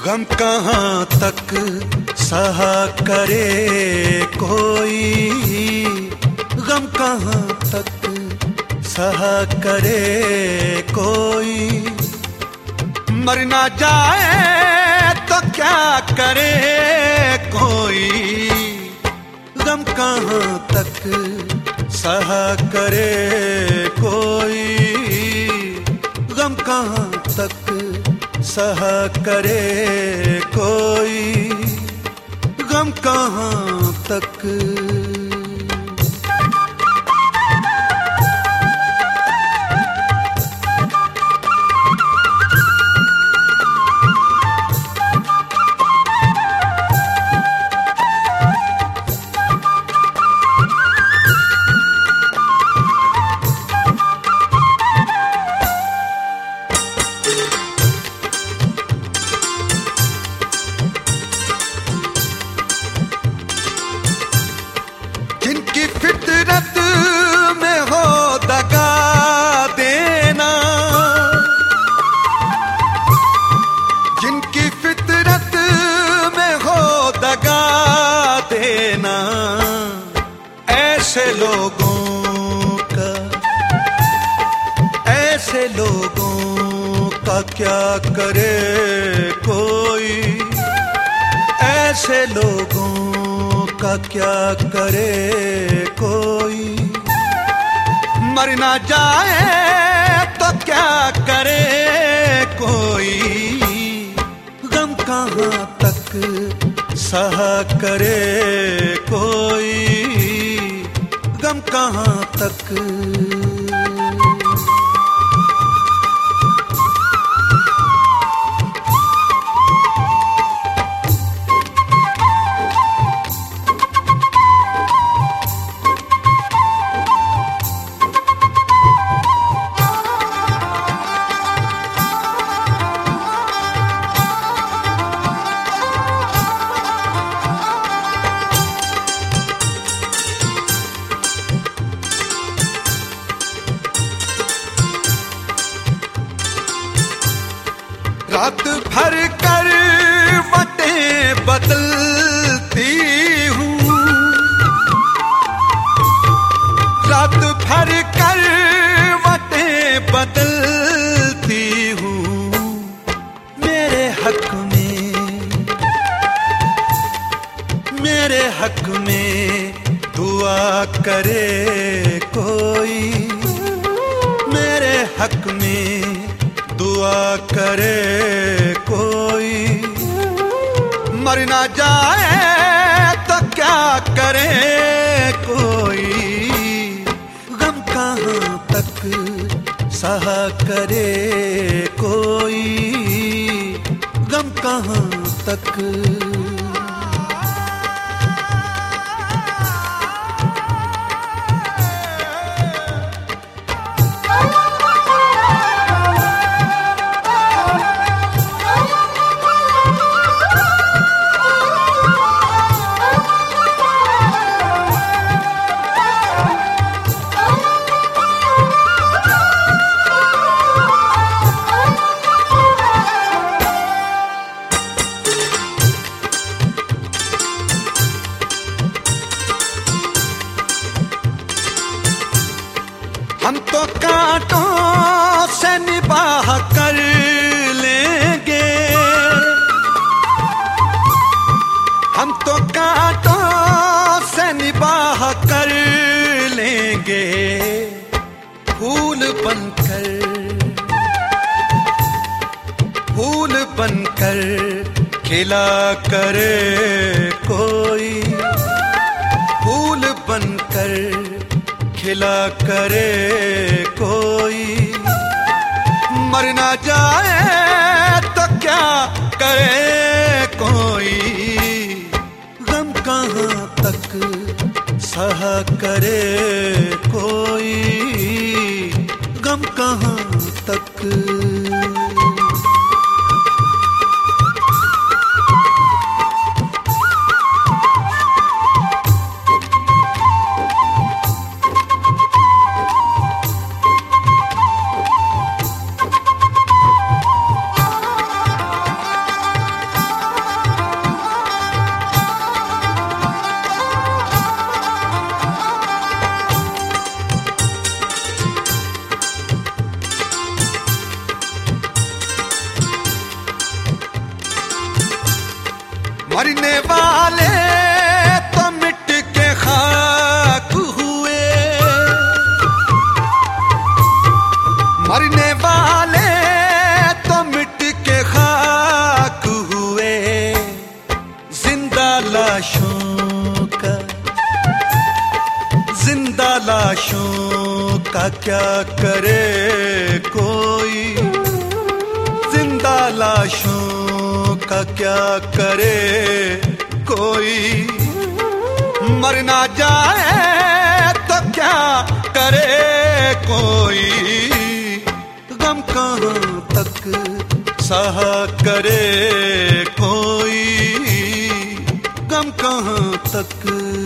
गम कहाँ तक सहा करे कोई, गम कहाँ तक सहा करे कोई। मर ना जाए तो क्या करे कोई, गम कहाँ तक सहा करे कोई, गम कहाँ तक सहा करे कोई, गम कहाँ तक। फितरत में हो दगा देना, जिनकी फितरत में हो दगा देना, ऐसे लोगों का क्या करे कोई, ऐसे लोगों का क्या करे कोई। मर ना जाए तो क्या करे कोई, गम कहाँ तक सहा करे कोई, गम कहाँ तक। रात भर करवटें बदलती हूँ, रात भर करवटें बदलती हूँ। मेरे हक में दुआ करे कोई, मेरे हक में दुआ करे कोई। मर ना जाए तो क्या करे कोई, गम कहाँ तक सहा करे कोई, गम कहाँ तक। हम तो कांटों से निबाह कर लेंगे, हम तो कांटों से निबाह कर लेंगे। फूल बनकर खिला करे कोई, फूल बनकर खिला करे कोई। मर ना जाए तो क्या करे कोई, गम कहाँ तक सहा करे कोई, गम कहाँ तक। मरने वाले तो मिट के खाक हुए, मरने वाले तो मिट के खाक हुए। जिंदा लाशों का, जिंदा लाशों का क्या करे कोई, जिंदा लाशों का क्या करे कोई। मर ना जाए तो क्या करे कोई, गम कहाँ तक सहा करे कोई, गम कहाँ तक